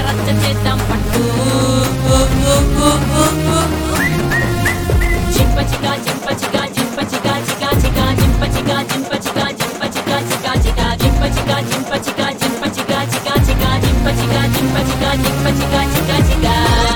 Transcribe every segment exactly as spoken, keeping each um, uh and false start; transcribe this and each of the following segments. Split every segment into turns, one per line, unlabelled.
రచ్చ చేద్దాం పట్టు చింపచిగా చింపచిగా చింపచిగా చిగా చిగా చింపచిగా చింపచిగా చింపచిగా చిగా చిగా చింపచిగా చింపచిగా చింపచిగా చిగా చిగా చింపచిగా చింపచిగా చింపచిగా చిగా చిగా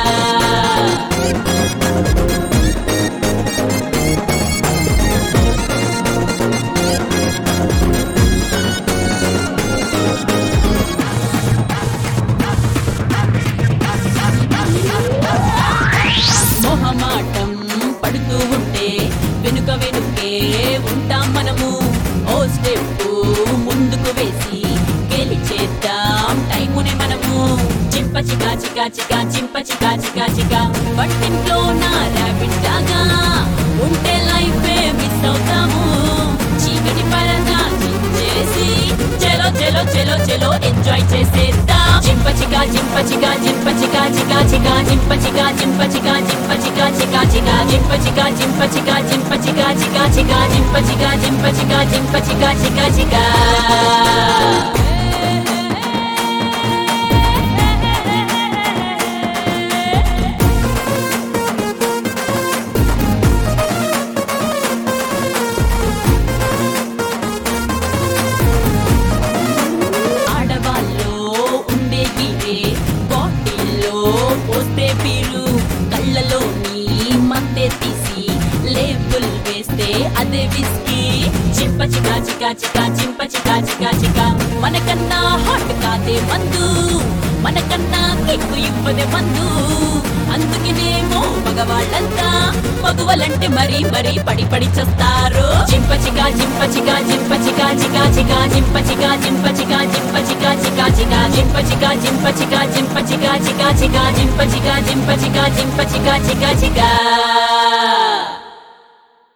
మొహమాటం పడుతూ ఉంటే వెనుక వెనుకే ఉంటాం మనము ఓ స్టెప్ ముందుకు వేసి గెలిచేద్దాం టైమునే మనము చింప చికా చికా చికా చింప చికా చికా చికా పట్టింట్లో నా ర్యాబిట్ లాగా ఉంటే లైఫ్ మిస్ అవుతాము చీకటి పరదా చేసి చెలో చెలో చెలో చెలో ఎంజాయ్ చేసేద్దాం చింప చికా చింప చికా చింప చికా చికా చికా చింప చికా చింప చికా చింప చికా చికా చికా చింప చికా చింప చికా చింప చికా చికా చికా చింప చికా చింప చికా చింప చికా చికా చికా పోస్తే పీరు కళ్ళలోని మందే తీసి లేబుల్ వేస్తే అదే విస్కీ చింప చికా చికా చికా చింప చికా చికా చికా మనకన్నా హాట్ కాదే మందు మనకన్నా కిక్కు ఇవ్వదే మందు అందుకనేమో మగవాళ్ళంతా మగువలంటే మరీ మరీ పడి పడి చేస్తారు చింప చికా చింప చికా చింప చికా చికా చికా చింప చికా చింప చికా చింప చికా చికా చికా చింప చికా చింప చికా చింప చికా చికా చికా చింప చికా చింప చికా చింప చికా చికా చికా